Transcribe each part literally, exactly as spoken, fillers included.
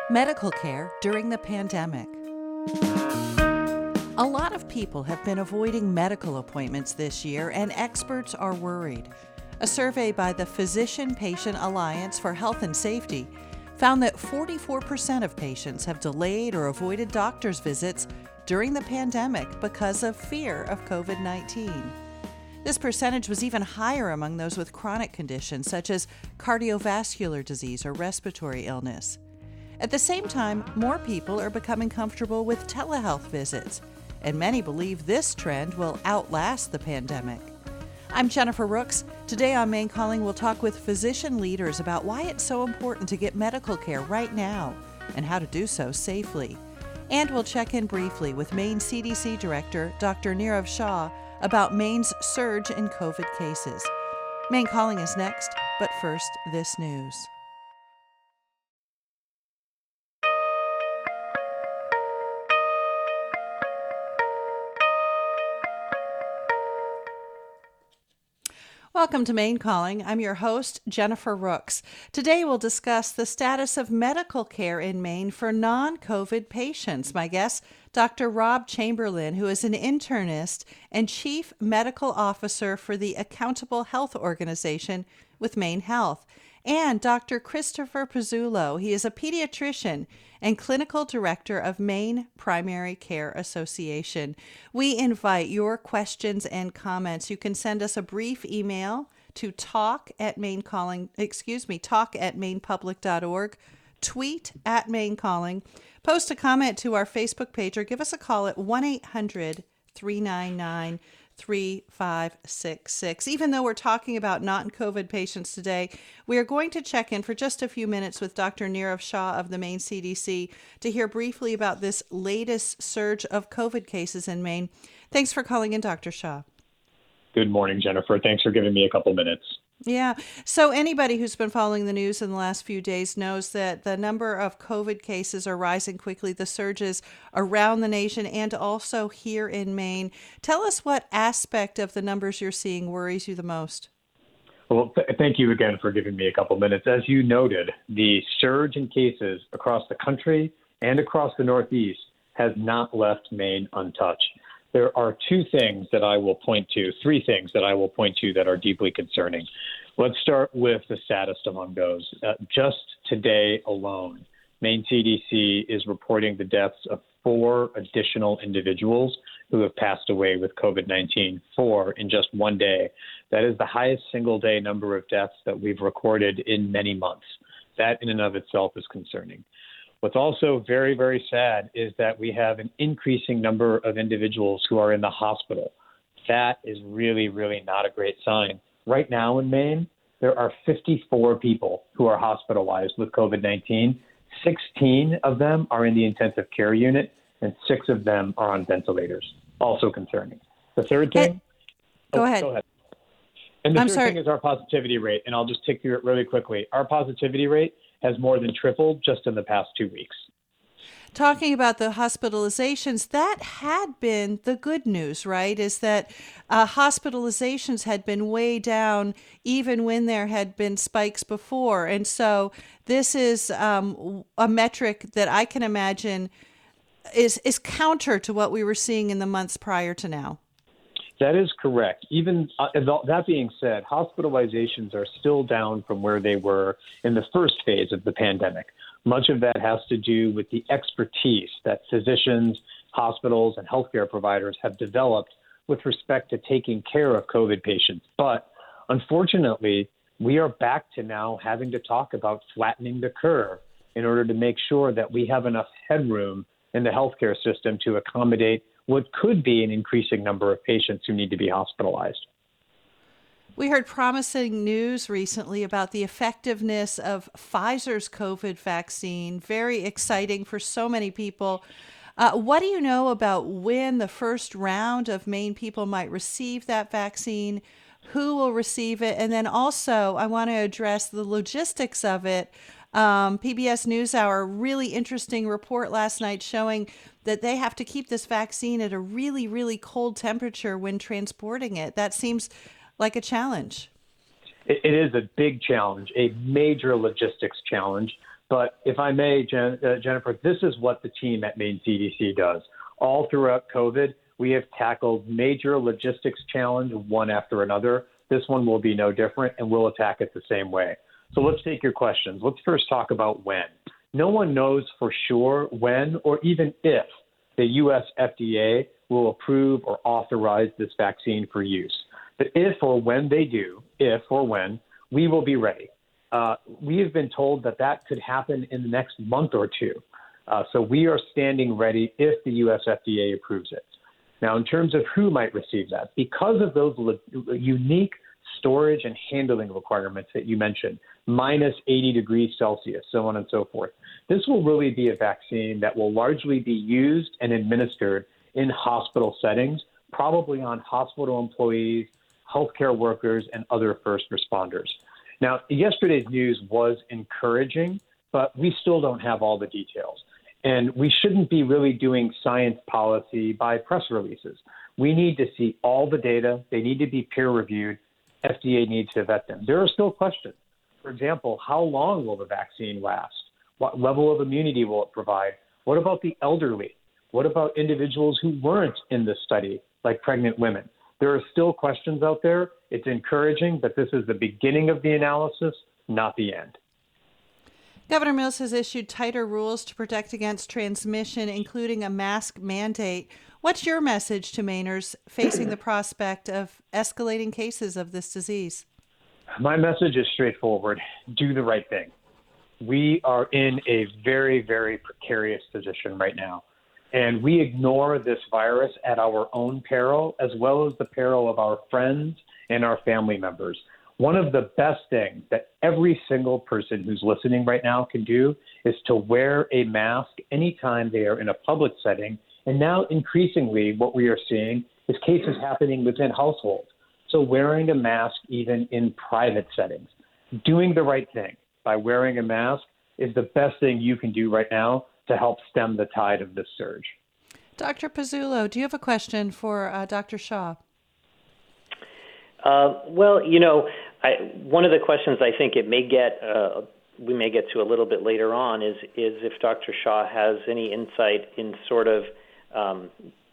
Medical care during the pandemic. A lot of people have been avoiding medical appointments this year, and experts are worried. A survey by the Physician-Patient Alliance for Health and Safety found that forty-four percent of patients have delayed or avoided doctor's visits during the pandemic because of fear of covid nineteen. This percentage was even higher among those with chronic conditions such as cardiovascular disease or respiratory illness. At the same time, more people are becoming comfortable with telehealth visits, and many believe this trend will outlast the pandemic. I'm Jennifer Rooks. Today on Maine Calling, we'll talk with physician leaders about why it's so important to get medical care right now and how to do so safely. And we'll check in briefly with Maine C D C Director Doctor Nirav Shah about Maine's surge in COVID cases. Maine Calling is next, but first, this news. Welcome to Maine Calling. I'm your host, Jennifer Rooks. Today we'll discuss the status of medical care in Maine for non-COVID patients. My guest, Doctor Rob Chamberlain, who is an internist and Chief Medical Officer for the Accountable Health Organization with Maine Health, and Doctor Christopher Pizzullo. He is a pediatrician and clinical director of Maine Primary Care Association. We invite your questions and comments. You can send us a brief email to talk at Maine Calling, excuse me, talk at maine public dot org, tweet at Maine Calling, post a comment to our Facebook page, or give us a call at one eight hundred three nine nine three five six six. Even though we're talking about non-COVID patients today, we are going to check in for just a few minutes with Doctor Nirav Shah of the Maine C D C to hear briefly about this latest surge of COVID cases in Maine. Thanks for calling in, Doctor Shah. Good morning, Jennifer. Thanks for giving me a couple minutes. Yeah. So anybody who's been following the news in the last few days knows that the number of COVID cases are rising quickly. The surges around the nation and also here in Maine. Tell us what aspect of the numbers you're seeing worries you the most. Well, th- thank you again for giving me a couple minutes. As you noted, the surge in cases across the country and across the Northeast has not left Maine untouched. There are two things that I will point to, three things that I will point to that are deeply concerning. Let's start with the saddest among those. Uh, just today alone, Maine C D C is reporting the deaths of four additional individuals who have passed away with covid nineteen, four in just one day. That is the highest single-day number of deaths that we've recorded in many months. That in and of itself is concerning. What's also very, very sad is that we have an increasing number of individuals who are in the hospital. That is really, really not a great sign. Right now in Maine, there are fifty-four people who are hospitalized with covid nineteen. sixteen of them are in the intensive care unit, and six of them are on ventilators. Also concerning. The third thing. Hey, go, oh, ahead. go ahead. And the I'm third sorry. thing is our positivity rate, and I'll just take through it really quickly. Our positivity rate has more than tripled just in the past two weeks. Talking about the hospitalizations, that had been the good news, right? Is that uh, hospitalizations had been way down even when there had been spikes before. And so this is um, a metric that I can imagine is, is counter to what we were seeing in the months prior to now. That is correct. Even uh, that being said, hospitalizations are still down from where they were in the first phase of the pandemic. Much of that has to do with the expertise that physicians, hospitals, and healthcare providers have developed with respect to taking care of COVID patients. But unfortunately, we are back to now having to talk about flattening the curve in order to make sure that we have enough headroom in the healthcare system to accommodate what could be an increasing number of patients who need to be hospitalized. We heard promising news recently about the effectiveness of Pfizer's COVID vaccine. Very exciting for so many people. Uh, what do you know about when the first round of Maine people might receive that vaccine? Who will receive it? And then also, I want to address the logistics of it. Um, P B S NewsHour, really interesting report last night showing that they have to keep this vaccine at a really, really cold temperature when transporting it. That seems like a challenge. It, it is a big challenge, a major logistics challenge. But if I may, Jen, uh, Jennifer, this is what the team at Maine C D C does. All throughout COVID, we have tackled major logistics challenge one after another. This one will be no different, and we'll attack it the same way. So let's take your questions. Let's first talk about when. No one knows for sure when or even if the U S F D A will approve or authorize this vaccine for use. But if or when they do, if or when, we will be ready. Uh, we have been told that that could happen in the next month or two. Uh, so we are standing ready if the U S F D A approves it. Now, in terms of who might receive that, because of those le- unique storage and handling requirements that you mentioned, minus eighty degrees Celsius, so on and so forth, this will really be a vaccine that will largely be used and administered in hospital settings, probably on hospital employees, healthcare workers, and other first responders. Now, yesterday's news was encouraging, but we still don't have all the details. And we shouldn't be really doing science policy by press releases. We need to see all the data. They need to be peer-reviewed. F D A needs to vet them. There are still questions. For example, how long will the vaccine last? What level of immunity will it provide? What about the elderly? What about individuals who weren't in the study, like pregnant women? There are still questions out there. It's encouraging, but this is the beginning of the analysis, not the end. Governor Mills has issued tighter rules to protect against transmission, including a mask mandate. What's your message to Mainers facing the prospect of escalating cases of this disease? My message is straightforward. Do the right thing. We are in a very, very precarious position right now, and we ignore this virus at our own peril, as well as the peril of our friends and our family members. One of the best things that every single person who's listening right now can do is to wear a mask anytime they are in a public setting. And now increasingly what we are seeing is cases happening within households. So wearing a mask even in private settings, doing the right thing by wearing a mask is the best thing you can do right now to help stem the tide of this surge. Doctor Pezzullo, do you have a question for uh, Doctor Shah? Uh, well, you know, I, one of the questions I think it may get, uh, we may get to a little bit later on is, is if Doctor Shah has any insight in sort of, um,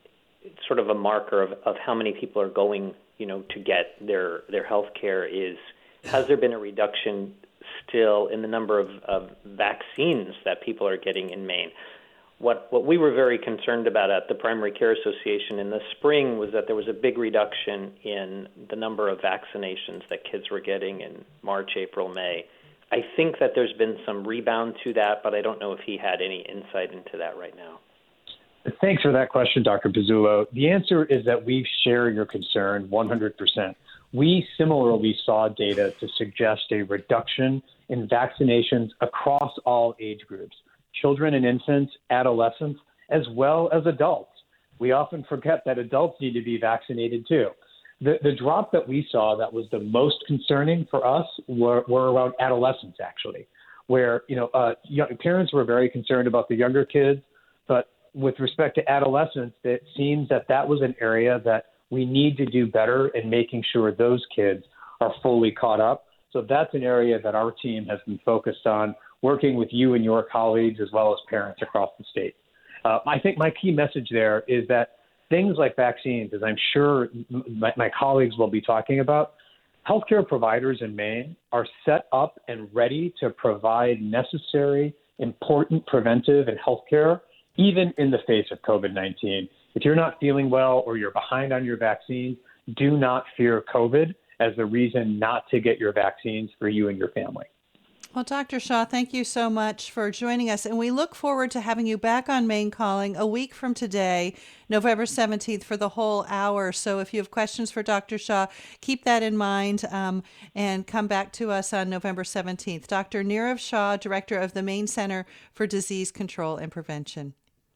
sort of a marker of, of how many people are going, you know, to get their, their health care. Is, has there been a reduction still in the number of, of vaccines that people are getting in Maine? What what we were very concerned about at the Primary Care Association in the spring was that there was a big reduction in the number of vaccinations that kids were getting in March, April, May. I think that there's been some rebound to that, but I don't know if he had any insight into that right now. Thanks for that question, Doctor Pezzullo. The answer is that we share your concern one hundred percent. We similarly saw data to suggest a reduction in vaccinations across all age groups. Children and infants, adolescents, as well as adults. We often forget that adults need to be vaccinated too. The, the drop that we saw that was the most concerning for us were, were around adolescents, actually, where you know uh, young, parents were very concerned about the younger kids, but with respect to adolescents, it seems that that was an area that we need to do better in making sure those kids are fully caught up. So that's an area that our team has been focused on, working with you and your colleagues as well as parents across the state. Uh, I think my key message there is that things like vaccines, as I'm sure my, my colleagues will be talking about, healthcare providers in Maine are set up and ready to provide necessary, important preventive and healthcare, even in the face of COVID nineteen. If you're not feeling well or you're behind on your vaccines, do not fear COVID as the reason not to get your vaccines for you and your family. Well, Doctor Shah, thank you so much for joining us, and we look forward to having you back on Maine Calling a week from today, November seventeenth, for the whole hour. So if you have questions for Doctor Shah, keep that in mind um, and come back to us on November seventeenth. Doctor Nirav Shah, Director of the Maine Center for Disease Control and Prevention.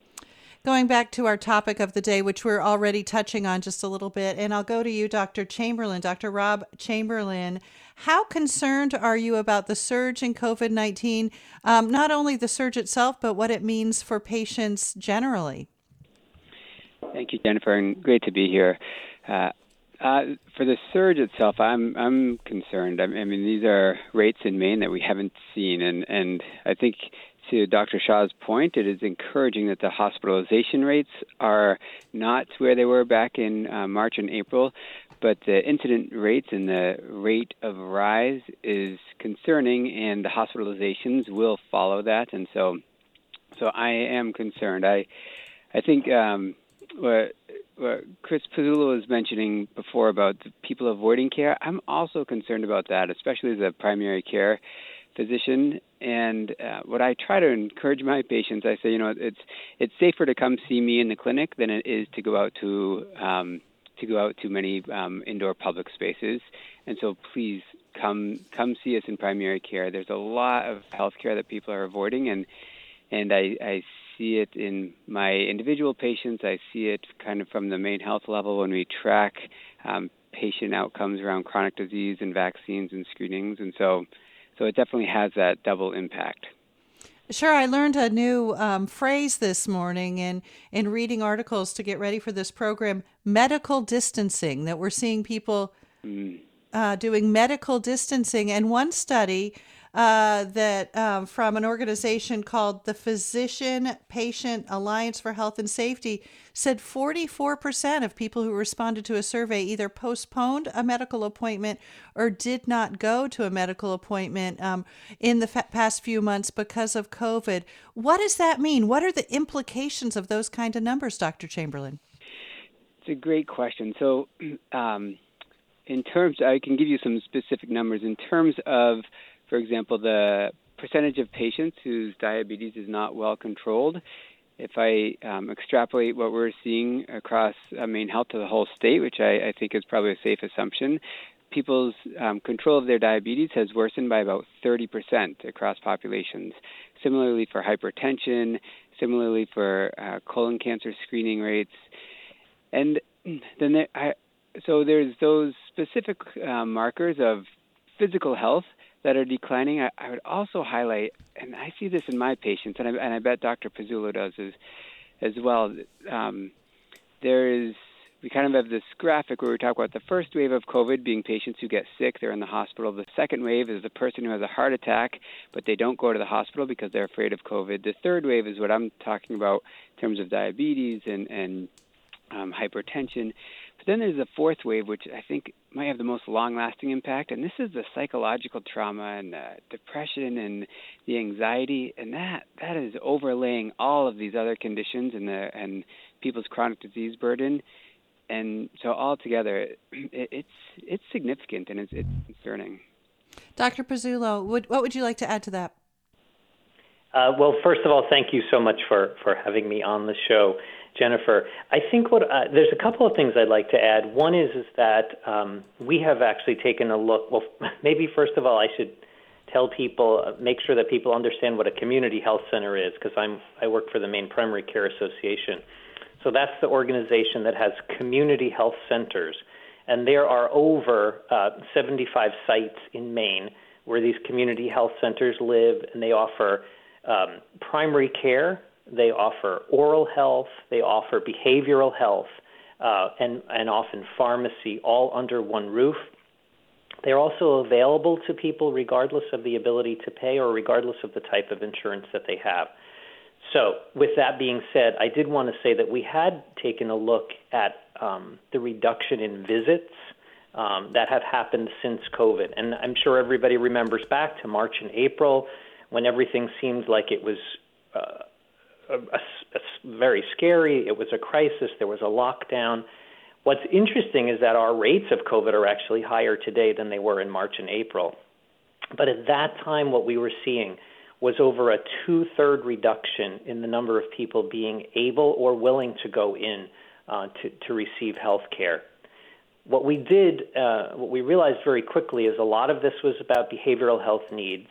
Going back to our topic of the day, which we're already touching on just a little bit, and I'll go to you, Doctor Chamberlain, Doctor Rob Chamberlain. How concerned are you about the surge in COVID nineteen, um, not only the surge itself, but what it means for patients generally? Thank you, Jennifer, and great to be here. Uh, Uh, for the surge itself, I'm I'm concerned. I mean, these are rates in Maine that we haven't seen, and, and I think to Doctor Shah's point, it is encouraging that the hospitalization rates are not where they were back in uh, March and April, but the incident rates and the rate of rise is concerning, and the hospitalizations will follow that, and so so I am concerned. I I think um, what, what Chris Pizzullo was mentioning before about the people avoiding care, I'm also concerned about that, especially as a primary care physician. And uh, what I try to encourage my patients, I say, you know, it's it's safer to come see me in the clinic than it is to go out to um, to go out to many um, indoor public spaces. And so please come come see us in primary care. There's a lot of healthcare that people are avoiding, and and I, I see it in my individual patients. I see it kind of from the Maine Health level when we track um, patient outcomes around chronic disease and vaccines and screenings. And so, so it definitely has that double impact. Sure, I learned a new um, phrase this morning in, in reading articles to get ready for this program, medical distancing, that we're seeing people mm. uh, doing medical distancing. And one study uh, that um, from an organization called the Physician Patient Alliance for Health and Safety said forty-four percent of people who responded to a survey either postponed a medical appointment or did not go to a medical appointment um, in the fa- past few months because of COVID. What does that mean? What are the implications of those kind of numbers, Doctor Chamberlain? It's a great question. So um, in terms, I can give you some specific numbers. In terms of, for example, the percentage of patients whose diabetes is not well controlled, if I um, extrapolate what we're seeing across uh, Maine Health to the whole state, which I, I think is probably a safe assumption, people's um, control of their diabetes has worsened by about thirty percent across populations. Similarly for hypertension, similarly for uh, colon cancer screening rates. And then there, I, so there's those specific uh, markers of physical health that are declining. I, I would also highlight, and I see this in my patients, and I, and I bet Doctor Pizzullo does as, as well, um, there is, we kind of have this graphic where we talk about the first wave of COVID being patients who get sick, they're in the hospital. The second wave is the person who has a heart attack, but they don't go to the hospital because they're afraid of COVID. The third wave is what I'm talking about in terms of diabetes and, and um, hypertension. But then there's the fourth wave, which I think might have the most long-lasting impact, and this is the psychological trauma and the depression and the anxiety, and that that is overlaying all of these other conditions and the and people's chronic disease burden. And so altogether, it, it's it's significant and it's, it's concerning. Doctor Pizzullo, would, what would you like to add to that? Uh, well, first of all, thank you so much for, for having me on the show, Jennifer. I think what uh, there's a couple of things I'd like to add. One is is that um, we have actually taken a look. Well, maybe first of all, I should tell people, uh, make sure that people understand what a community health center is, because I'm I work for the Maine Primary Care Association. So that's the organization that has community health centers, and there are over uh, seventy-five sites in Maine where these community health centers live, and they offer um, primary care. They offer oral health, they offer behavioral health, uh, and, and often pharmacy, all under one roof. They're also available to people regardless of the ability to pay or regardless of the type of insurance that they have. So with that being said, I did want to say that we had taken a look at um, the reduction in visits um, that have happened since COVID. And I'm sure everybody remembers back to March and April when everything seemed like it was uh, A, a, a very scary. It was a crisis. There was a lockdown. What's interesting is that our rates of COVID are actually higher today than they were in March and April. But at that time, what we were seeing was over a two-third reduction in the number of people being able or willing to go in uh, to, to receive health care. What we did, uh, what we realized very quickly is a lot of this was about behavioral health needs,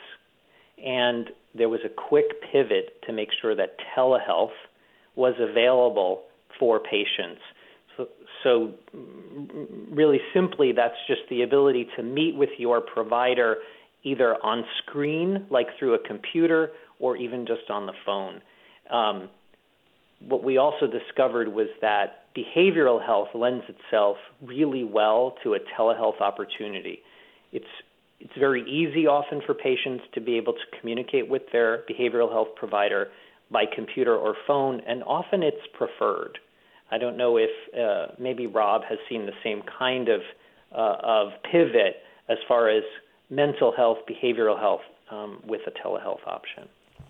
and there was a quick pivot to make sure that telehealth was available for patients. So, so really simply, that's just the ability to meet with your provider either on screen, like through a computer, or even just on the phone. Um, what we also discovered was that behavioral health lends itself really well to a telehealth opportunity. It's it's very easy often for patients to be able to communicate with their behavioral health provider by computer or phone, and often it's preferred. I don't know if uh, maybe Rob has seen the same kind of uh, of pivot as far as mental health, behavioral health um, with a telehealth option.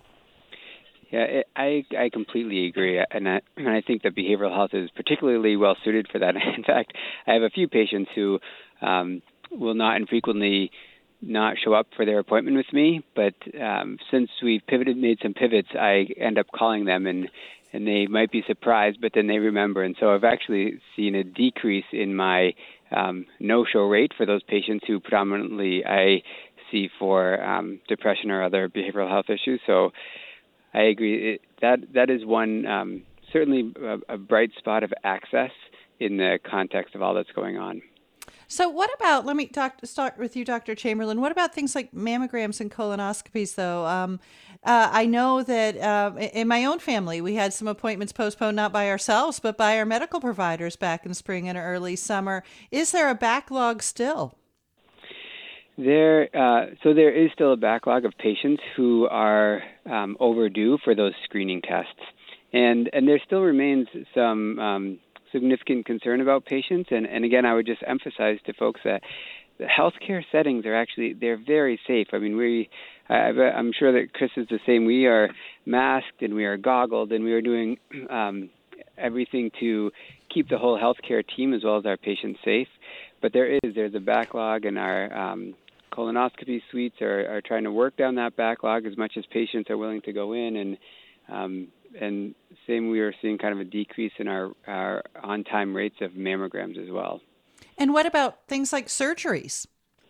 Yeah, it, I I completely agree, and I, and I think that behavioral health is particularly well suited for that. In fact, I have a few patients who um, will not infrequently not show up for their appointment with me, but um, since we've pivoted, made some pivots, I end up calling them, and and they might be surprised, but then they remember. And so I've actually seen a decrease in my um, no-show rate for those patients who predominantly I see for um, depression or other behavioral health issues. So I agree. It, that that is one um, certainly a, a bright spot of access in the context of all that's going on. So what about, let me talk, start with you, Doctor Chamberlain. What about things like mammograms and colonoscopies, though? Um, uh, I know that uh, in my own family, we had some appointments postponed, not by ourselves, but by our medical providers back in spring and early summer. Is there a backlog still? There, uh, so there is still a backlog of patients who are um, overdue for those screening tests, and and there still remains some um, significant concern about patients. And, and again, I would just emphasize to folks that the healthcare settings are actually they're very safe. I mean, we, I, I'm sure that Chris is the same. We are masked and we are goggled and we are doing um, everything to keep the whole healthcare team as well as our patients safe. But there is there's a backlog, and our um, colonoscopy suites are, are trying to work down that backlog as much as patients are willing to go in. And um, and same, we are seeing kind of a decrease in our, our on-time rates of mammograms as well. And what about things like surgeries?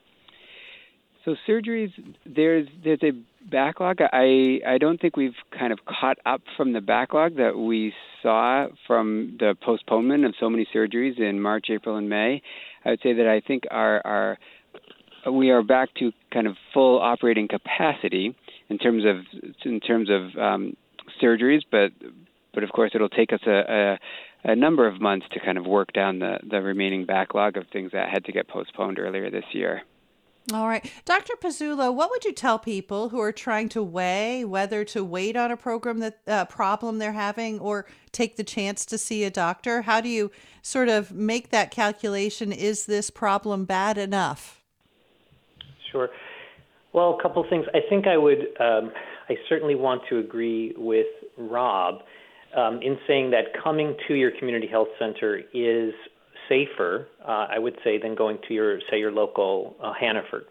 So surgeries, there's there's a backlog. I, I don't think we've kind of caught up from the backlog that we saw from the postponement of so many surgeries in March, April, and May. I would say that I think our, our we are back to kind of full operating capacity in terms of in terms of um, surgeries, but but of course it'll take us a, a, a number of months to kind of work down the, the remaining backlog of things that had to get postponed earlier this year. All right. Doctor Pizzullo, what would you tell people who are trying to weigh whether to wait on a program that uh, problem they're having or take the chance to see a doctor? How do you sort of make that calculation? Is this problem bad enough? Sure. Well, a couple of things. I think I would, um, I certainly want to agree with Rob um, in saying that coming to your community health center is safer, uh, I would say, than going to your, say, your local uh, Hannaford.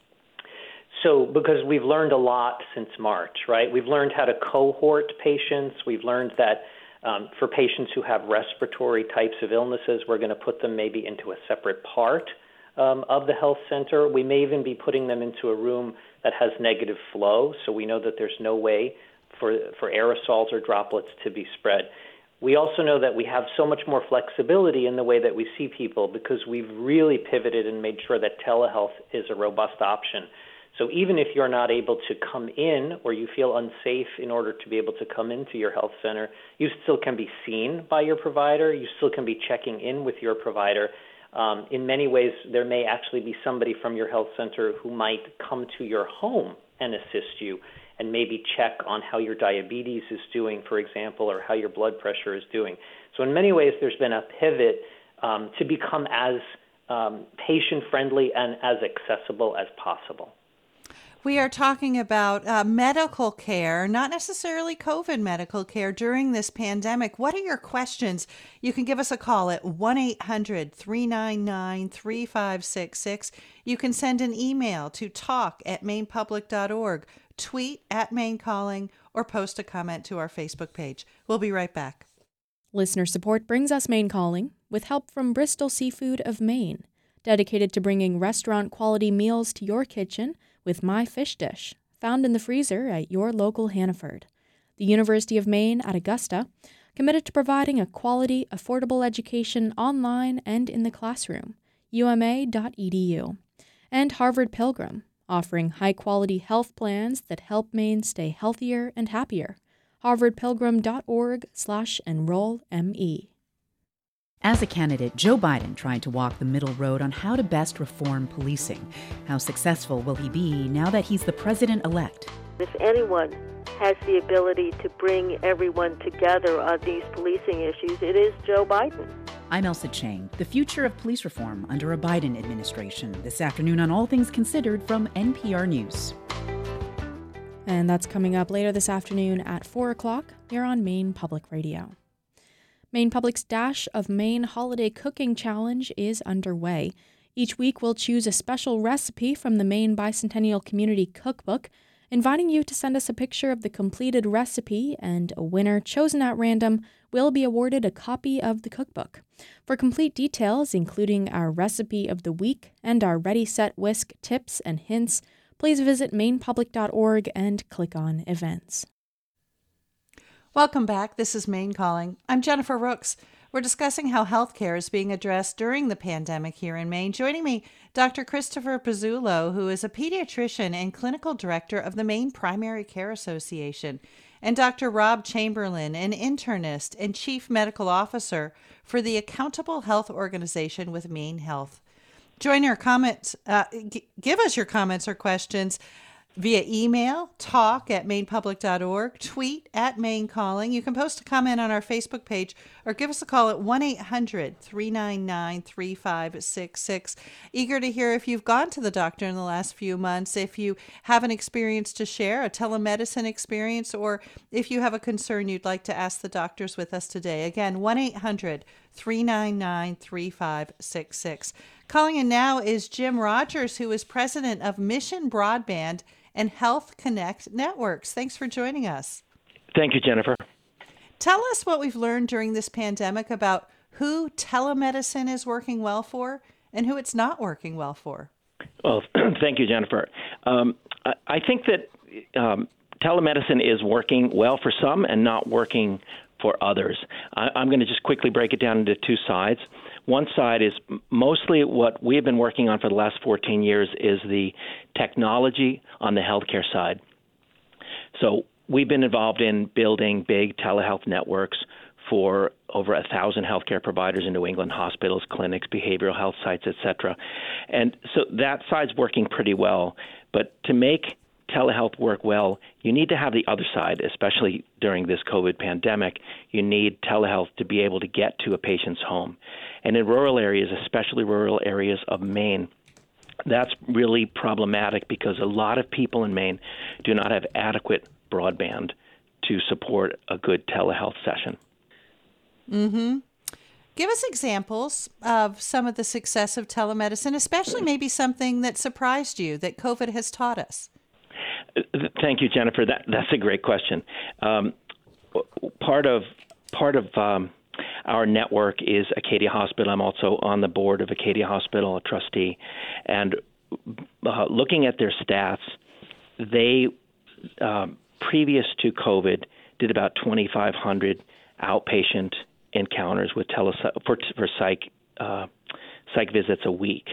So, because we've learned a lot since March, right? We've learned how to cohort patients. We've learned that um, for patients who have respiratory types of illnesses, we're going to put them maybe into a separate part um, of the health center. We may even be putting them into a room that has negative flow, so we know that there's no way for, for aerosols or droplets to be spread. We also know that we have so much more flexibility in the way that we see people because we've really pivoted and made sure that telehealth is a robust option. So even if you're not able to come in or you feel unsafe in order to be able to come into your health center, you still can be seen by your provider. You still can be checking in with your provider. Um, in many ways, there may actually be somebody from your health center who might come to your home and assist you and maybe check on how your diabetes is doing, for example, or how your blood pressure is doing. So in many ways, there's been a pivot um, to become as um, patient-friendly and as accessible as possible. We are talking about uh, medical care, not necessarily COVID medical care during this pandemic. What are your questions? You can give us a call at one eight hundred, three nine nine, three five six six. You can send an email to talk at maine public dot org, tweet at Maine Calling, or post a comment to our Facebook page. We'll be right back. Listener support brings us Maine Calling with help from Bristol Seafood of Maine, dedicated to bringing restaurant-quality meals to your kitchen with My Fish Dish, found in the freezer at your local Hannaford. The University of Maine at Augusta, committed to providing a quality, affordable education online and in the classroom, U M A dot E D U. And Harvard Pilgrim, offering high-quality health plans that help Maine stay healthier and happier. harvardpilgrim.org slash enroll ME. As a candidate, Joe Biden tried to walk the middle road on how to best reform policing. How successful will he be now that he's the president-elect? If anyone has the ability to bring everyone together on these policing issues, it is Joe Biden. I'm Elsa Chang. The future of police reform under a Biden administration. This afternoon on All Things Considered from N P R News. And that's coming up later this afternoon at four o'clock here on Maine Public Radio. Maine Public's Dash of Maine Holiday Cooking Challenge is underway. Each week we'll choose a special recipe from the Maine Bicentennial Community Cookbook, inviting you to send us a picture of the completed recipe, and a winner chosen at random will be awarded a copy of the cookbook. For complete details, including our recipe of the week and our Ready, Set, Whisk tips and hints, please visit maine public dot org and click on Events. Welcome back. This is Maine Calling. I'm Jennifer Rooks. We're discussing how healthcare is being addressed during the pandemic here in Maine. Joining me, Doctor Christopher Pizzullo, who is a pediatrician and clinical director of the Maine Primary Care Association, and Doctor Rob Chamberlain, an internist and chief medical officer for the Accountable Health Organization with Maine Health. Join your comments. Uh, g- give us your comments or questions via email, talk at maine public dot org, tweet at Maine Calling. You can post a comment on our Facebook page or give us a call at one eight hundred three nine nine three five six six. Eager to hear if you've gone to the doctor in the last few months, if you have an experience to share, a telemedicine experience, or if you have a concern you'd like to ask the doctors with us today. Again, one eight hundred three nine nine three five six six. Calling in now is Jim Rogers, who is president of Mission Broadband and Health Connect Networks. Thanks for joining us. Thank you, Jennifer. Tell us what we've learned during this pandemic about who telemedicine is working well for and who it's not working well for. Well, thank you, Jennifer. Um, I, I think that um, telemedicine is working well for some and not working for others. I, I'm going to just quickly break it down into two sides. One side is mostly what we've been working on for the last fourteen years is the technology on the healthcare side. So we've been involved in building big telehealth networks for over a thousand healthcare providers in New England, hospitals, clinics, behavioral health sites, et cetera. And so that side's working pretty well. But to make telehealth work well, you need to have the other side, especially during this COVID pandemic. You need telehealth to be able to get to a patient's home. And in rural areas, especially rural areas of Maine, that's really problematic because a lot of people in Maine do not have adequate broadband to support a good telehealth session. Mm-hmm. Give us examples of some of the success of telemedicine, especially maybe something that surprised you that COVID has taught us. Thank you, Jennifer. That, that's a great question. Um, part of part of um, our network is Acadia Hospital. I'm also on the board of Acadia Hospital, a trustee. And uh, looking at their stats, they, um, previous to COVID, did about twenty-five hundred outpatient encounters with tele for, for psych uh, psych visits a week.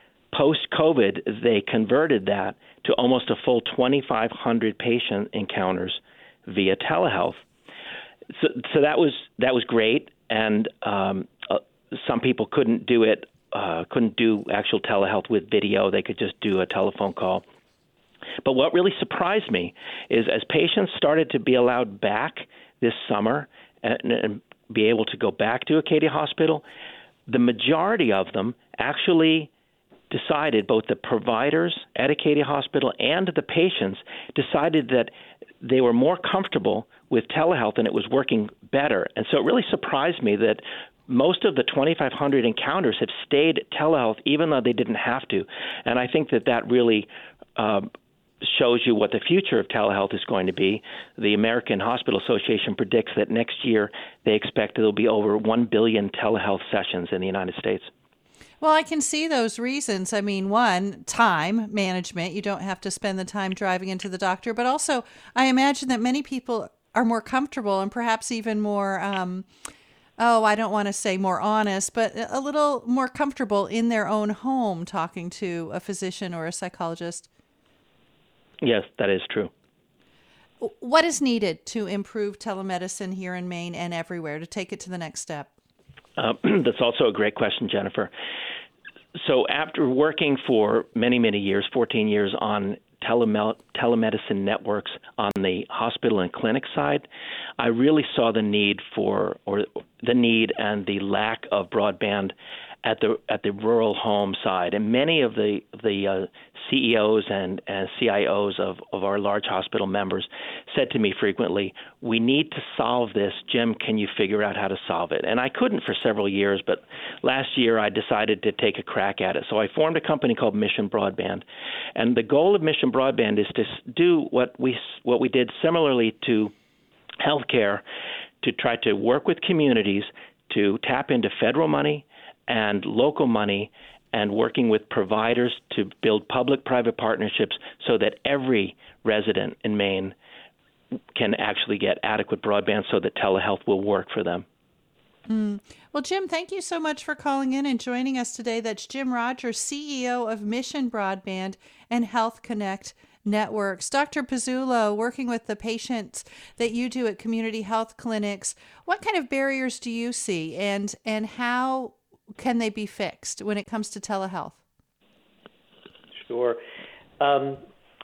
Post-COVID, they converted that to almost a full twenty-five hundred patient encounters via telehealth. So, so that was that was great, and um, uh, some people couldn't do it, uh, couldn't do actual telehealth with video. They could just do a telephone call. But what really surprised me is as patients started to be allowed back this summer and, and be able to go back to Acadia Hospital, the majority of them actually decided, both the providers at Acadia Hospital and the patients decided that they were more comfortable with telehealth and it was working better. And so it really surprised me that most of the twenty-five hundred encounters have stayed telehealth even though they didn't have to. And I think that that really uh, shows you what the future of telehealth is going to be. The American Hospital Association predicts that next year they expect there will be over one billion telehealth sessions in the United States. Well, I can see those reasons. I mean, one, time management. You don't have to spend the time driving into the doctor. But also, I imagine that many people are more comfortable and perhaps even more, um, oh, I don't want to say more honest, but a little more comfortable in their own home talking to a physician or a psychologist. Yes, that is true. What is needed to improve telemedicine here in Maine and everywhere to take it to the next step? Uh, that's also a great question, Jennifer. So after working for many, many years, fourteen years on teleme- telemedicine networks on the hospital and clinic side, I really saw the need for, or the need and the lack of broadband at the at the rural home side. And many of the the uh, C E Os and, and C I Os of, of our large hospital members said to me frequently, we need to solve this. Jim, can you figure out how to solve it? And I couldn't for several years, but last year I decided to take a crack at it. So I formed a company called Mission Broadband. And the goal of Mission Broadband is to do what we what we did similarly to healthcare, to try to work with communities to tap into federal money and local money, and working with providers to build public-private partnerships so that every resident in Maine can actually get adequate broadband so that telehealth will work for them. Mm. Well, Jim, thank you so much for calling in and joining us today. That's Jim Rogers, C E O of Mission Broadband and Health Connect Networks. Doctor Pizzullo, working with the patients that you do at community health clinics, what kind of barriers do you see, and and how can they be fixed when it comes to telehealth? Sure. Um,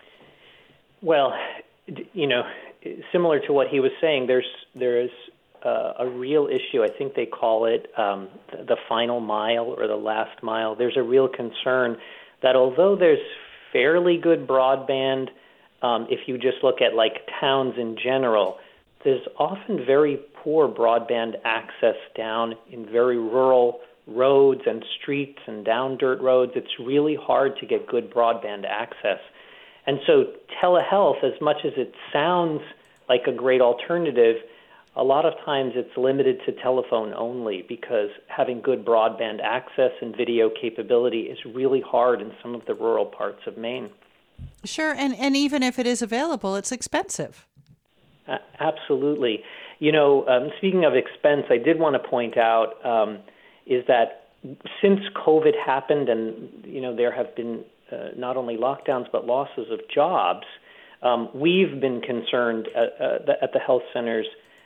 well, you know, similar to what he was saying, there's there is uh, a real issue. I think they call it um, the final mile or the last mile. There's a real concern that although there's fairly good broadband, um, if you just look at like towns in general, there's often very poor broadband access down in very rural roads and streets and down dirt roads. It's really hard to get good broadband access. And so telehealth, as much as it sounds like a great alternative, a lot of times it's limited to telephone only because having good broadband access and video capability is really hard in some of the rural parts of Maine. Sure, and, and even if it is available, it's expensive. Uh, absolutely. You know, um, speaking of expense, I did want to point out um, is that since COVID happened and, you know, there have been uh, not only lockdowns but losses of jobs, um, we've been concerned at, uh, at the health centers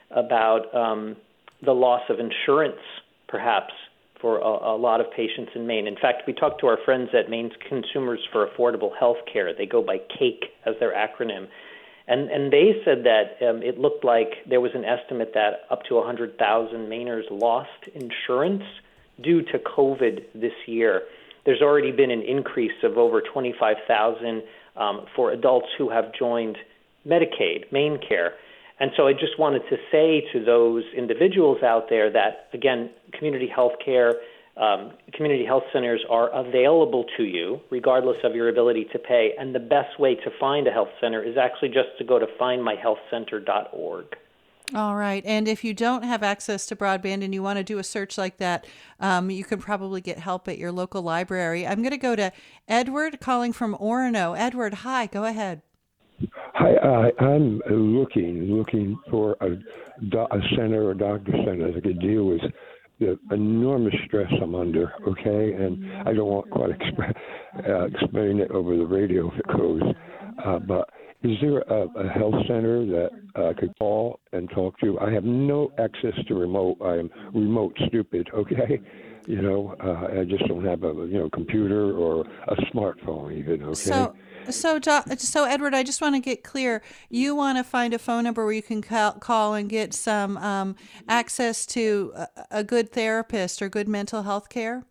about um, the loss of insurance, perhaps, for a, a lot of patients in Maine. In fact, we talked to our friends at Maine's Consumers for Affordable Health Care. They go by CAKE as their acronym. And and they said that um, it looked like there was an estimate that up to one hundred thousand Mainers lost insurance due to COVID this year. There's already been an increase of over twenty-five thousand um, for adults who have joined Medicaid, MaineCare. And so I just wanted to say to those individuals out there that, again, community health care, um, community health centers are available to you regardless of your ability to pay. And the best way to find a health center is actually just to go to find my health center dot org. All right. And if you don't have access to broadband and you want to do a search like that, um, you can probably get help at your local library. I'm going to go to Edward calling from Orono. Edward, hi, go ahead. Hi, uh, I'm looking looking for a, do- a center or doctor center that could deal with the enormous stress I'm under, okay? And I don't want quite exp- uh, explain it over the radio if it goes. Uh, but is there a, a health center that I uh, could call and talk to? I have no access to remote. I am remote stupid, okay? You know, uh, I just don't have a you know computer or a smartphone even, okay? So, so, so Edward, I just want to get clear. You want to find a phone number where you can call, call and get some um, access to a, a good therapist or good mental health care?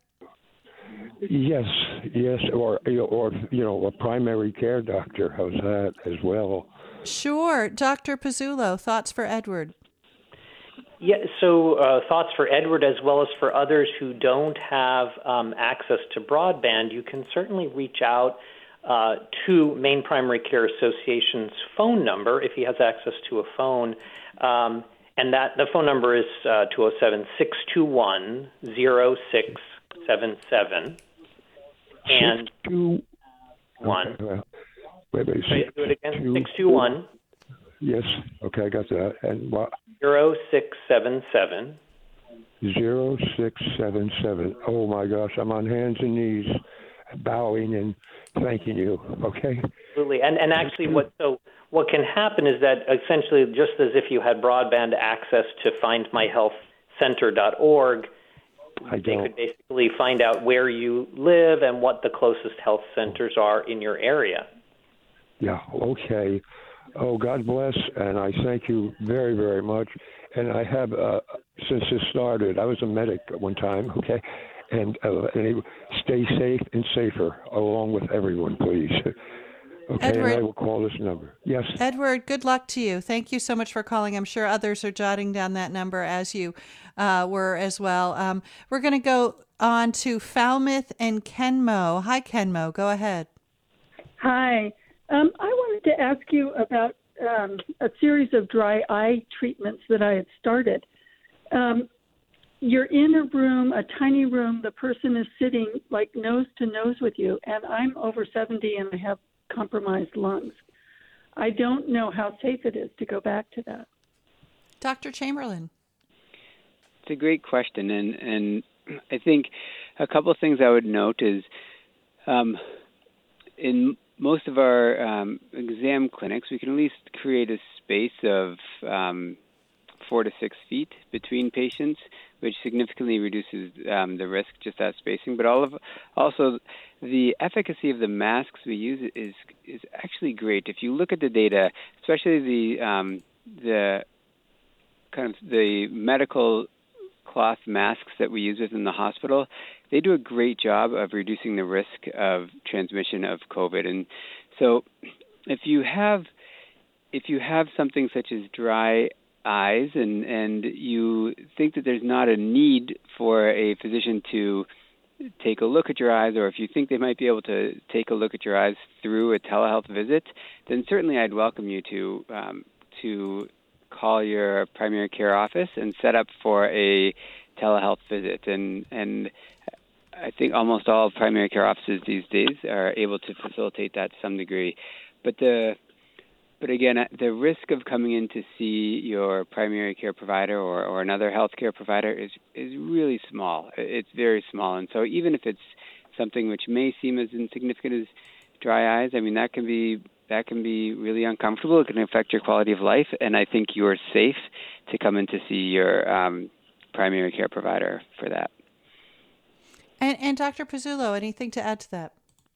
Yes, yes, or or you know, a primary care doctor. How's that as well? Sure, Doctor Pizzullo. Thoughts for Edward? Yeah, so uh, thoughts for Edward as well as for others who don't have um, access to broadband. You can certainly reach out uh, to Maine Primary Care Association's phone number if he has access to a phone, um, and that the phone number is uh, two oh seven, six two one, oh six seven seven. And two one. Okay, well, wait, wait, Sorry, six, do it again. two, Six two one. Yes. Okay, I got that. And what? Zero six seven seven. Zero six seven seven. Oh my gosh, I'm on hands and knees, bowing and thanking you. Okay. Absolutely. And and actually, what so what can happen is that essentially, just as if you had broadband access to find my health center dot org, I they don't. could basically find out where you live and what the closest health centers are in your area. Yeah, okay. Oh, God bless, and I thank you very, very much. And I have, uh, since this started, I was a medic at one time, okay? And, uh, and stay safe and safer along with everyone, please. Okay, Edward, and I will call this number. Yes. Edward, good luck to you. Thank you so much for calling. I'm sure others are jotting down that number as you uh, were as well. Um, we're going to go on to Falmouth and Kenmo. Hi, Kenmo. Go ahead. Hi. Um, I wanted to ask you about um, a series of dry eye treatments that I had started. Um, you're in a room, a tiny room. The person is sitting like nose to nose with you, and I'm over seventy and I have compromised lungs. I don't know how safe it is to go back to that. Doctor Chamberlain. It's a great question, and, and I think a couple of things I would note is um, in most of our um, exam clinics, we can at least create a space of um, four to six feet between patients, which significantly reduces um, the risk, just that spacing. But all of also the efficacy of the masks we use is is actually great. If you look at the data, especially the um, the kind of the medical cloth masks that we use within the hospital, they do a great job of reducing the risk of transmission of COVID. And so if you have if you have something such as dry eyes and, and you think that there's not a need for a physician to take a look at your eyes, or if you think they might be able to take a look at your eyes through a telehealth visit, then certainly I'd welcome you to um, to call your primary care office and set up for a telehealth visit. And and I think almost all primary care offices these days are able to facilitate that to some degree. But the but again, the risk of coming in to see your primary care provider or, or another healthcare provider is is really small. It's very small. And so even if it's something which may seem as insignificant as dry eyes, I mean, that can be that can be really uncomfortable. It can affect your quality of life. And I think you're safe to come in to see your um, primary care provider for that. And, and Doctor Pizzullo, anything to add to that?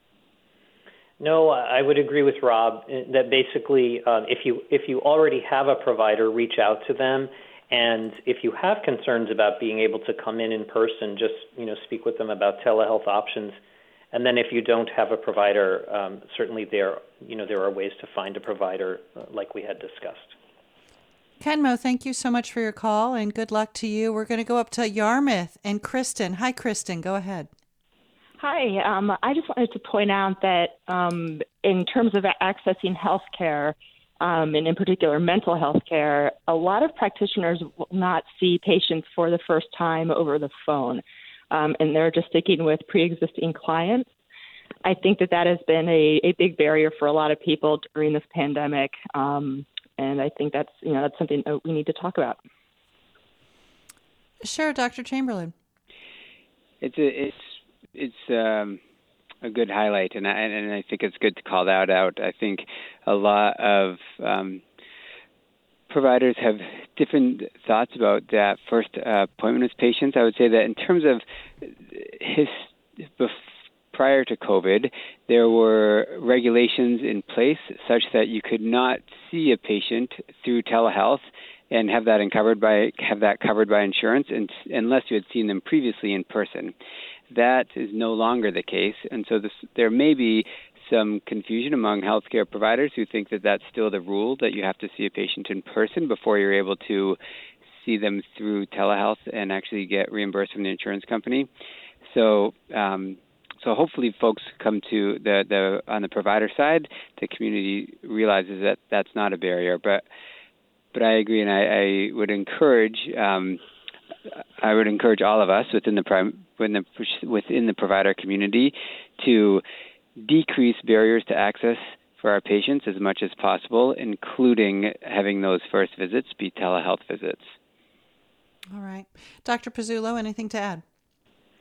No, I would agree with Rob that basically um, if you if you already have a provider, reach out to them. And if you have concerns about being able to come in in person, just you know speak with them about telehealth options. And then if you don't have a provider, um, certainly there you know there are ways to find a provider uh, like we had discussed. Kenmo, thank you so much for your call and good luck to you. We're going to go up to Yarmouth and Kristen. Hi, Kristen. Go ahead. Hi. Um, I just wanted to point out that um, in terms of accessing health care, um, and in particular mental health care, a lot of practitioners will not see patients for the first time over the phone, um, and they're just sticking with pre-existing clients. I think that that has been a, a big barrier for a lot of people during this pandemic, um, and I think that's you know that's something that we need to talk about. Sure, Doctor Chamberlain. It's a, it's It's um, a good highlight, and I, and I think it's good to call that out. I think a lot of um, providers have different thoughts about that first uh, appointment with patients. I would say that in terms of his bef- prior to COVID, there were regulations in place such that you could not see a patient through telehealth and have that covered by have that covered by insurance, and, unless you had seen them previously in person. That is no longer the case, and so this, there may be some confusion among healthcare providers who think that that's still the rule, that you have to see a patient in person before you're able to see them through telehealth and actually get reimbursed from the insurance company. So, um, so hopefully, folks come to the, the on the provider side, the community realizes that that's not a barrier. But, but I agree, and I, I would encourage. Um, I would encourage all of us within the prim- within the, within the provider community to decrease barriers to access for our patients as much as possible, including having those first visits be telehealth visits. All right. Doctor Pizzullo, anything to add?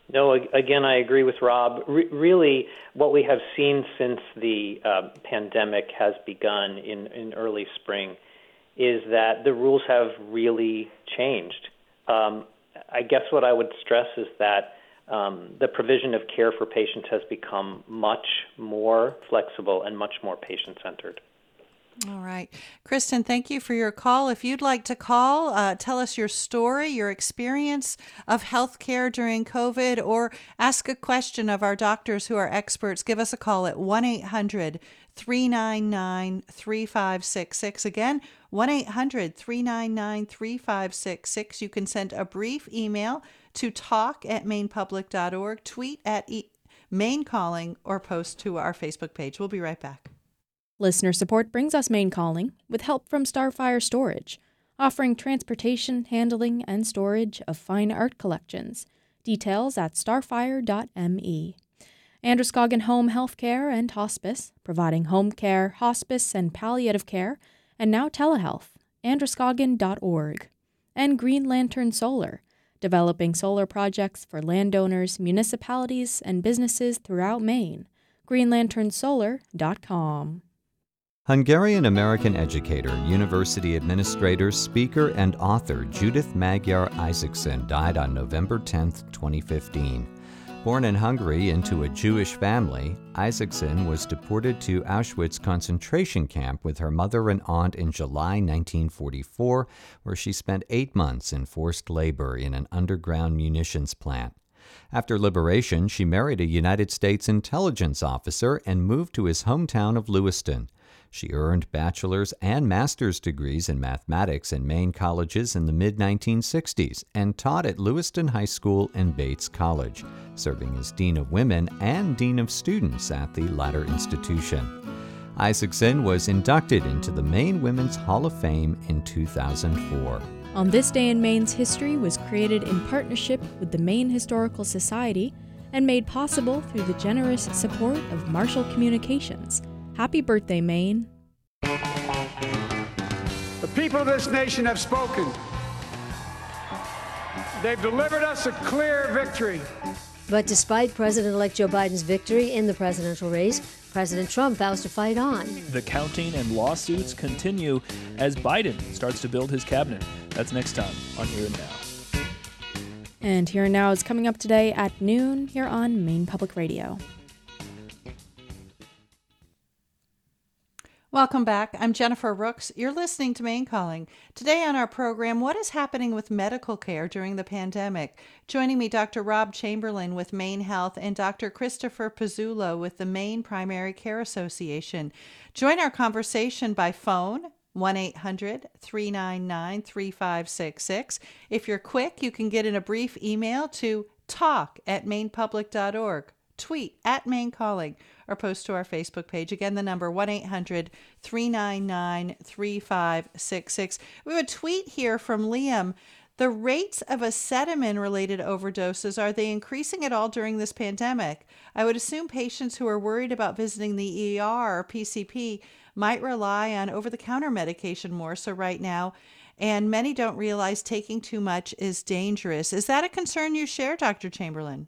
No, again, I agree with Rob. Re- really, what we have seen since the uh, pandemic has begun in, in early spring is that the rules have really changed. Um, I guess what I would stress is that um, the provision of care for patients has become much more flexible and much more patient-centered. All right. Kristen, thank you for your call. If you'd like to call, uh, tell us your story, your experience of healthcare during COVID, or ask a question of our doctors who are experts, give us a call at one eight hundred three nine nine three five six six. Again, one eight hundred three nine nine three five six six. You can send a brief email to talk at maine public dot org, tweet at e- Maine Calling, or post to our Facebook page. We'll be right back. Listener support brings us Maine Calling with help from Starfire Storage, offering transportation, handling, and storage of fine art collections. Details at starfire dot me. Androscoggin Home Healthcare and Hospice, providing home care, hospice, and palliative care, and now telehealth, androscoggin dot org. And Green Lantern Solar, developing solar projects for landowners, municipalities, and businesses throughout Maine. green lantern solar dot com. Hungarian-American educator, university administrator, speaker, and author Judith Magyar Isaacson died on November tenth, twenty fifteen. Born in Hungary into a Jewish family, Isaacson was deported to Auschwitz concentration camp with her mother and aunt in July nineteen forty-four, where she spent eight months in forced labor in an underground munitions plant. After liberation, she married a United States intelligence officer and moved to his hometown of Lewiston. She earned bachelor's and master's degrees in mathematics in Maine colleges in the mid nineteen sixties and taught at Lewiston High School and Bates College, serving as Dean of Women and Dean of Students at the latter institution. Isaacson was inducted into the Maine Women's Hall of Fame in two thousand four. On This Day in Maine's History was created in partnership with the Maine Historical Society and made possible through the generous support of Marshall Communications. Happy birthday, Maine. The people of this nation have spoken. They've delivered us a clear victory. But despite President-elect Joe Biden's victory in the presidential race, President Trump vows to fight on. The counting and lawsuits continue as Biden starts to build his cabinet. That's next time on Here and Now. And Here and Now is coming up today at noon here on Maine Public Radio. Welcome back. I'm Jennifer Rooks. You're listening to Maine Calling. Today on our program, what is happening with medical care during the pandemic? Joining me, Doctor Rob Chamberlain with Maine Health and Doctor Christopher Pizzullo with the Maine Primary Care Association. Join our conversation by phone, one eight hundred three nine nine three five six six. If you're quick, you can get in a brief email to talk at maine public dot org. Tweet at Maine Calling, or post to our Facebook page. Again, the number one eight hundred three nine nine three five six six. We have a tweet here from Liam. The rates of acetamin-related overdoses, are they increasing at all during this pandemic? I would assume patients who are worried about visiting the E R or P C P might rely on over-the-counter medication more so right now, and many don't realize taking too much is dangerous. Is that a concern you share, Doctor Chamberlain?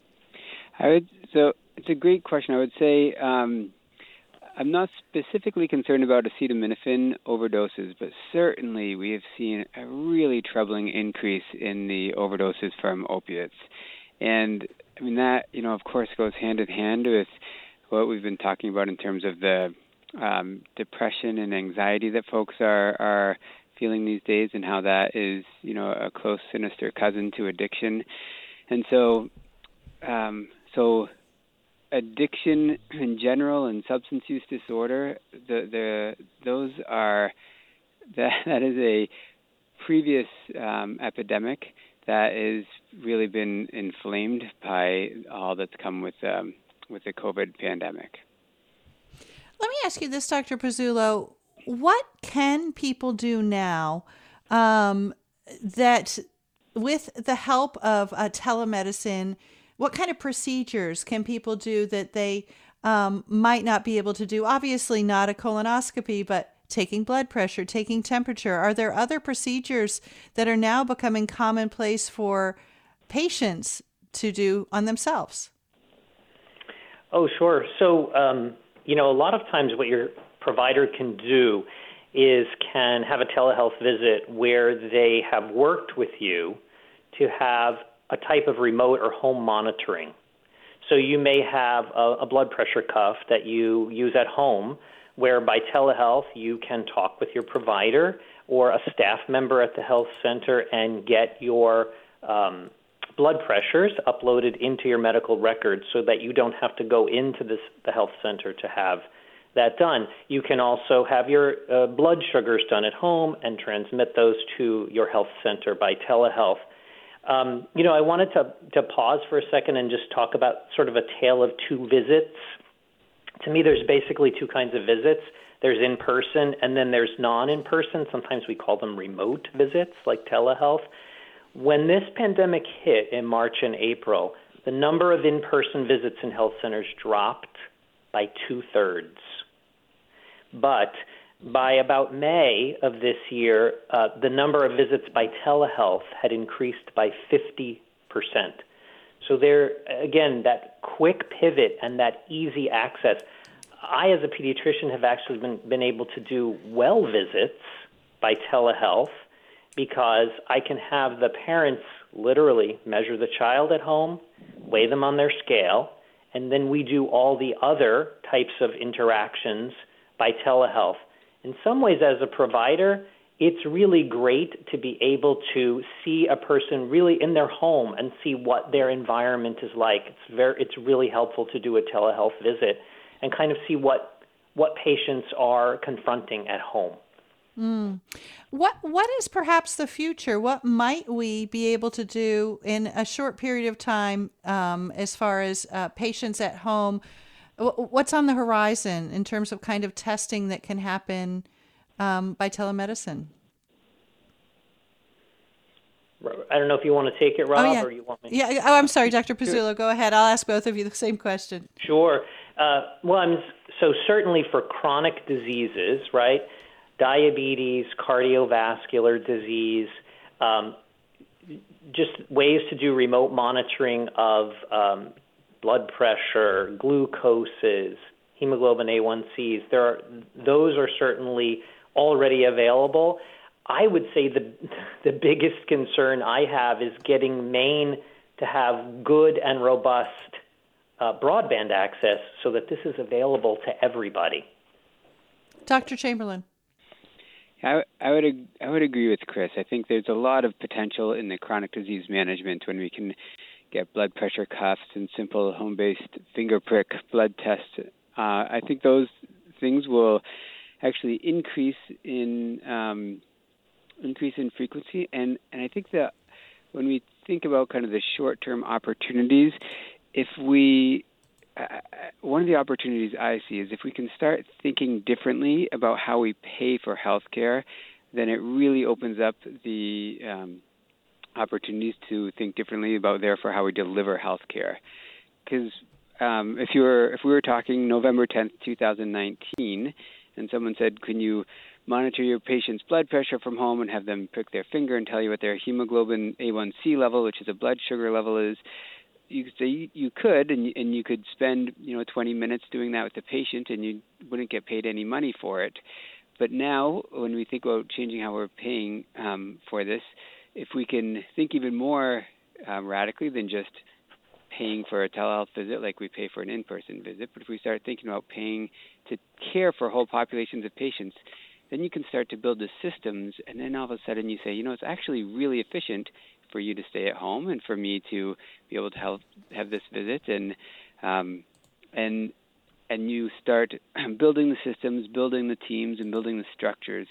I would, so it's a great question. I would say um, I'm not specifically concerned about acetaminophen overdoses, but certainly we have seen a really troubling increase in the overdoses from opiates. And I mean, that, you know, of course, goes hand in hand with what we've been talking about in terms of the um, depression and anxiety that folks are, are feeling these days, and how that is, you know, a close, sinister cousin to addiction. And so, um, So addiction in general and substance use disorder, the, the those are that that is a previous um, epidemic that has really been inflamed by all that's come with um, with the COVID pandemic. Let me ask you this, Doctor Pizzullo. What can people do now um, that, with the help of uh, telemedicine? What kind of procedures can people do that they um, might not be able to do? Obviously not a colonoscopy, but taking blood pressure, taking temperature. Are there other procedures that are now becoming commonplace for patients to do on themselves? Oh, sure. So, um, you know, a lot of times what your provider can do is can have a telehealth visit where they have worked with you to have a type of remote or home monitoring. So you may have a, a blood pressure cuff that you use at home, where by telehealth you can talk with your provider or a staff member at the health center and get your um, blood pressures uploaded into your medical records so that you don't have to go into this, the health center to have that done. You can also have your uh, blood sugars done at home and transmit those to your health center by telehealth. Um, you know, I wanted to, to pause for a second and just talk about sort of a tale of two visits. To me, there's basically two kinds of visits. There's in-person and then there's non-in-person. Sometimes we call them remote visits, like telehealth. When this pandemic hit in March and April, the number of in-person visits in health centers dropped by two-thirds. But by about May of this year, uh, the number of visits by telehealth had increased by fifty percent. So there, again, that quick pivot and that easy access. I, as a pediatrician, have actually been, been able to do well visits by telehealth because I can have the parents literally measure the child at home, weigh them on their scale, and then we do all the other types of interactions by telehealth. In some ways, as a provider, it's really great to be able to see a person really in their home and see what their environment is like. It's very, it's really helpful to do a telehealth visit and kind of see what what patients are confronting at home. Mm. What what is perhaps the future? What might we be able to do in a short period of time um, as far as uh, patients at home? What's on the horizon in terms of kind of testing that can happen um, by telemedicine? I don't know if you want to take it, Rob, oh, yeah. or you want me? Yeah. Oh, I'm sorry, Doctor Pizzullo. Go ahead. I'll ask both of you the same question. Sure. Uh, well, I'm, so certainly for chronic diseases, right? Diabetes, cardiovascular disease, um, just ways to do remote monitoring of um, blood pressure, glucoses, hemoglobin A one C's. There are, those are certainly already available. I would say the the biggest concern I have is getting Maine to have good and robust uh, broadband access so that this is available to everybody. Doctor Chamberlain. I, I would I would agree with Chris. I think there's a lot of potential in the chronic disease management when we can get blood pressure cuffs and simple home-based finger prick blood tests. Uh, I think those things will actually increase in um, increase in frequency, and, and I think that when we think about kind of the short-term opportunities, if we uh, one of the opportunities I see is if we can start thinking differently about how we pay for healthcare, then it really opens up the um, opportunities to think differently about, therefore, how we deliver healthcare. Because um, if you were if we were talking November tenth, twenty nineteen, and someone said, "Can you monitor your patient's blood pressure from home and have them prick their finger and tell you what their hemoglobin A one C level, which is a blood sugar level, is?" You could say you could, and and you could spend you know twenty minutes doing that with the patient, and you wouldn't get paid any money for it. But now, when we think about changing how we're paying um, for this, if we can think even more um, radically than just paying for a telehealth visit like we pay for an in-person visit, but if we start thinking about paying to care for whole populations of patients, then you can start to build the systems, and then all of a sudden you say, you know, it's actually really efficient for you to stay at home and for me to be able to help have this visit, and um, and and you start building the systems, building the teams, and building the structures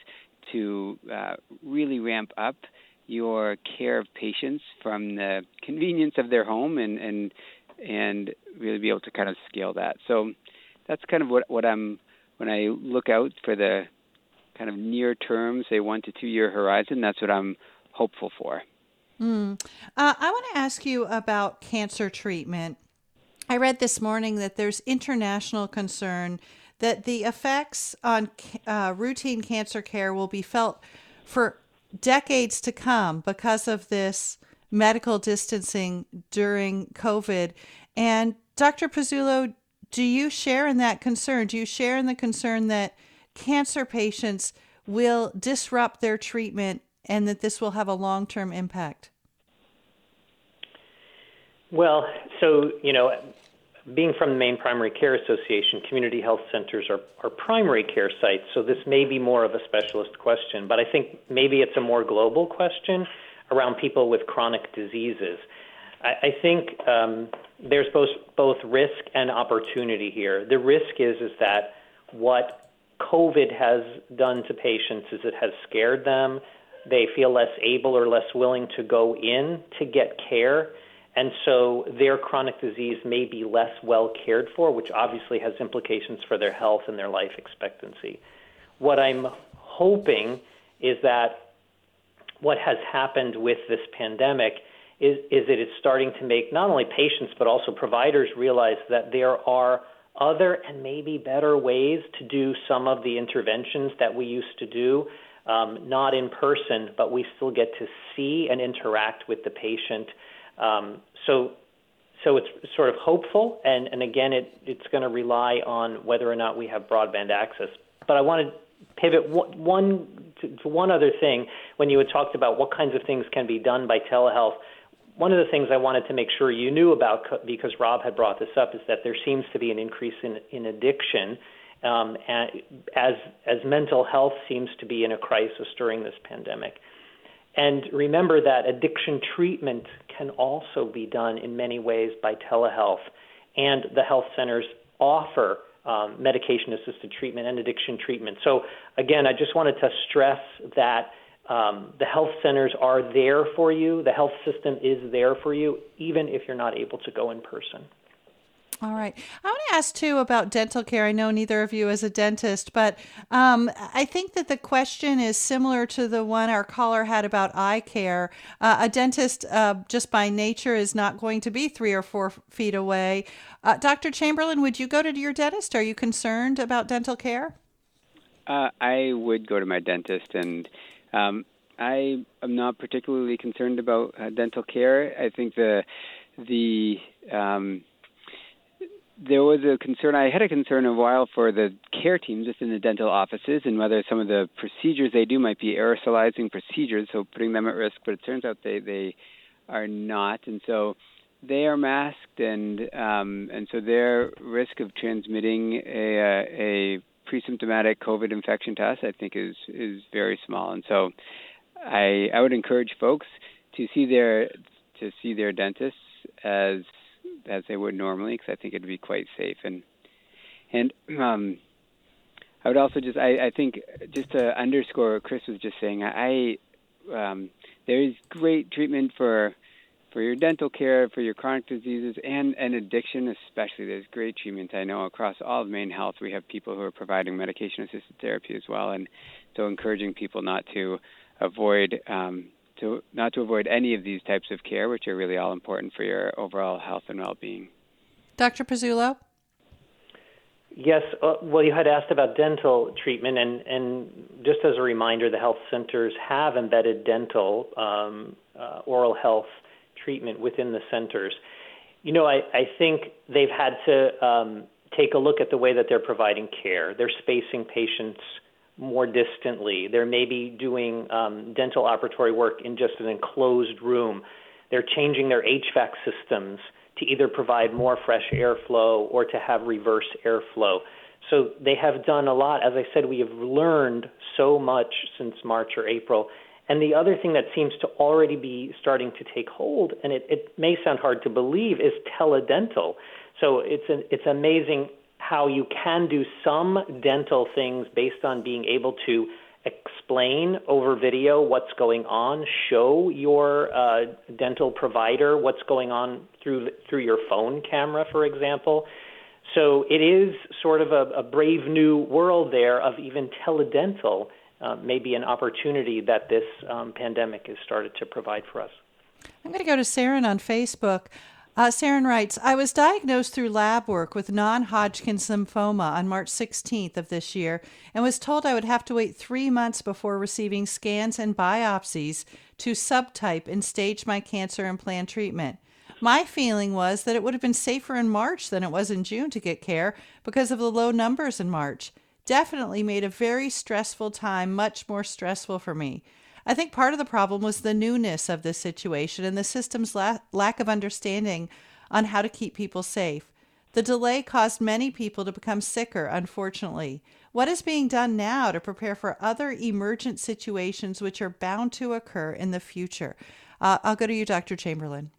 to uh, really ramp up your care of patients from the convenience of their home and, and and really be able to kind of scale that. So that's kind of what, what I'm, when I look out for the kind of near term, say one to two year horizon, that's what I'm hopeful for. Mm. Uh, I want to ask you about cancer treatment. I read this morning that there's international concern that the effects on uh, routine cancer care will be felt for decades to come because of this medical distancing during COVID. And Doctor Pezzullo, do you share in that concern? Do you share in the concern that cancer patients will disrupt their treatment and that this will have a long-term impact? Well, so, you know, being from the Maine Primary Care Association, community health centers are, are primary care sites, so this may be more of a specialist question, but I think maybe it's a more global question around people with chronic diseases. I, I think um, there's both, both risk and opportunity here. The risk is, is that what COVID has done to patients is it has scared them. They feel less able or less willing to go in to get care. And so their chronic disease may be less well cared for, which obviously has implications for their health and their life expectancy. What I'm hoping is that what has happened with this pandemic is, is that it's starting to make not only patients but also providers realize that there are other and maybe better ways to do some of the interventions that we used to do, um, not in person, but we still get to see and interact with the patient. Um, so so it's sort of hopeful, and, and again, it, it's going to rely on whether or not we have broadband access. But I want to pivot one to, to one other thing. When you had talked about what kinds of things can be done by telehealth, one of the things I wanted to make sure you knew about, because Rob had brought this up, is that there seems to be an increase in, in addiction um, as, as mental health seems to be in a crisis during this pandemic. And remember that addiction treatment can also be done in many ways by telehealth, and the health centers offer um, medication-assisted treatment and addiction treatment. So again, I just wanted to stress that um, the health centers are there for you. The health system is there for you, even if you're not able to go in person. All right. I want to ask, too, about dental care. I know neither of you is a dentist, but um, I think that the question is similar to the one our caller had about eye care. Uh, a dentist, uh, just by nature, is not going to be three or four feet away. Uh, Doctor Chamberlain, would you go to your dentist? Are you concerned about dental care? Uh, I would go to my dentist, and um, I am not particularly concerned about uh, dental care. I think the the um, There was a concern, I had a concern a while for the care teams just in the dental offices and whether some of the procedures they do might be aerosolizing procedures, so putting them at risk, but it turns out they, they are not. And so they are masked, and um, and so their risk of transmitting a, a pre-symptomatic COVID infection to us, I think, is, is very small. And so I I would encourage folks to see their to see their dentists as as they would normally, because I think it'd be quite safe. And and um, I would also just, I, I think, just to underscore what Chris was just saying, I um, there is great treatment for for your dental care, for your chronic diseases, and, and addiction especially. There's great treatment. I know across all of Maine Health, we have people who are providing medication-assisted therapy as well, and so encouraging people not to avoid um, to not to avoid any of these types of care, which are really all important for your overall health and well-being. Doctor Pezzullo? Yes. Uh, well, you had asked about dental treatment, and, and just as a reminder, the health centers have embedded dental um, uh, oral health treatment within the centers. You know, I, I think they've had to um, take a look at the way that they're providing care. They're spacing patients more distantly. They're maybe doing um, dental operatory work in just an enclosed room. They're changing their H V A C systems to either provide more fresh airflow or to have reverse airflow. So they have done a lot. As I said, we have learned so much since March or April. And the other thing that seems to already be starting to take hold, and it, it may sound hard to believe, is teledental. So it's an, it's amazing how you can do some dental things based on being able to explain over video what's going on, show your uh, dental provider what's going on through through your phone camera, for example. So it is sort of a, a brave new world there of even teledental, uh, maybe an opportunity that this um, pandemic has started to provide for us. I'm going to go to Saren on Facebook. Uh, Saren writes, I was diagnosed through lab work with non-Hodgkin's lymphoma on March sixteenth of this year and was told I would have to wait three months before receiving scans and biopsies to subtype and stage my cancer and plan treatment. My feeling was that it would have been safer in March than it was in June to get care because of the low numbers in March. Definitely made a very stressful time much more stressful for me. I think part of the problem was the newness of this situation and the system's la- lack of understanding on how to keep people safe. The delay caused many people to become sicker, unfortunately. What is being done now to prepare for other emergent situations which are bound to occur in the future? Uh, I'll go to you, Doctor Chamberlain.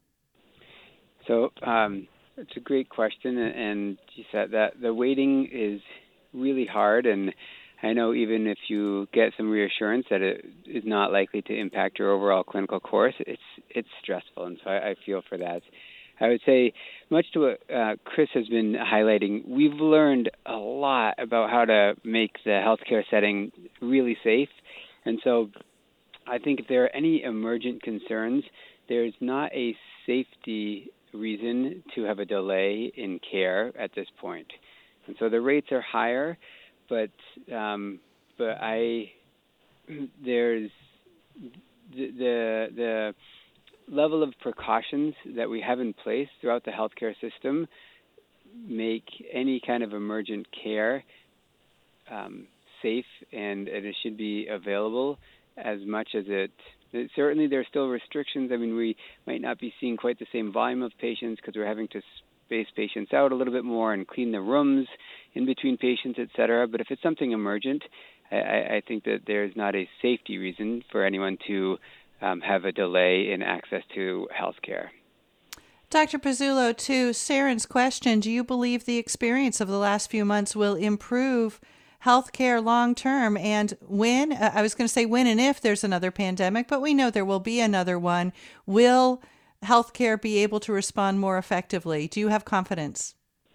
So um, it's a great question, and you said that the waiting is really hard, and I know even if you get some reassurance that it is not likely to impact your overall clinical course, it's it's stressful, and so I, I feel for that. I would say, much to what uh, Chris has been highlighting, we've learned a lot about how to make the healthcare setting really safe, and so I think if there are any emergent concerns, there's not a safety reason to have a delay in care at this point. And so the rates are higher, but um, but I there's the, the the level of precautions that we have in place throughout the healthcare system make any kind of emergent care um, safe, and, and it should be available as much as it. Certainly, there are still restrictions. I mean, we might not be seeing quite the same volume of patients because we're having to space patients out a little bit more and clean the rooms in between patients, et cetera. But if it's something emergent, I, I think that there's not a safety reason for anyone to um, have a delay in access to health care. Doctor Pezzullo, to Saren's question, do you believe the experience of the last few months will improve healthcare long term? And when, uh, I was going to say when and if there's another pandemic, but we know there will be another one, will healthcare be able to respond more effectively? Do you have confidence?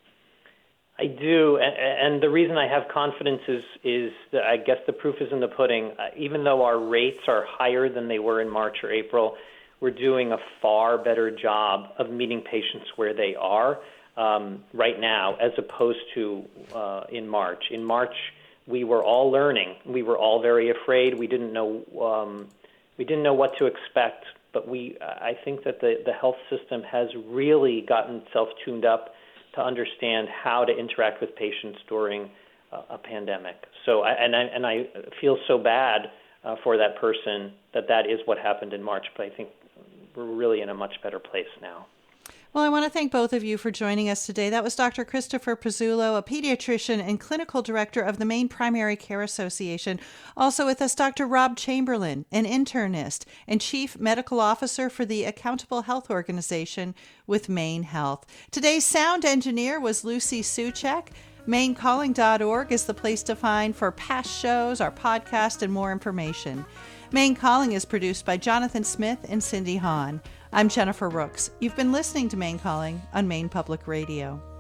I do, and the reason I have confidence is, is that I guess the proof is in the pudding. Uh, even though our rates are higher than they were in March or April, we're doing a far better job of meeting patients where they are um, right now, as opposed to uh, in March. In March, we were all learning. We were all very afraid. We didn't know um, we didn't know what to expect. But we, I think that the, the health system has really gotten itself tuned up to understand how to interact with patients during uh, a pandemic. So, I, and I and I feel so bad uh, for that person that that is what happened in March. But I think we're really in a much better place now. Well, I want to thank both of you for joining us today. That was Doctor Christopher Pezzullo, a pediatrician and clinical director of the Maine Primary Care Association. Also with us, Doctor Rob Chamberlain, an internist and chief medical officer for the Accountable Health Organization with Maine Health. Today's sound engineer was Lucy Suchek. Maine Calling dot org is the place to find for past shows, our podcast, and more information. Maine Calling is produced by Jonathan Smith and Cindy Hahn. I'm Jennifer Rooks. You've been listening to Maine Calling on Maine Public Radio.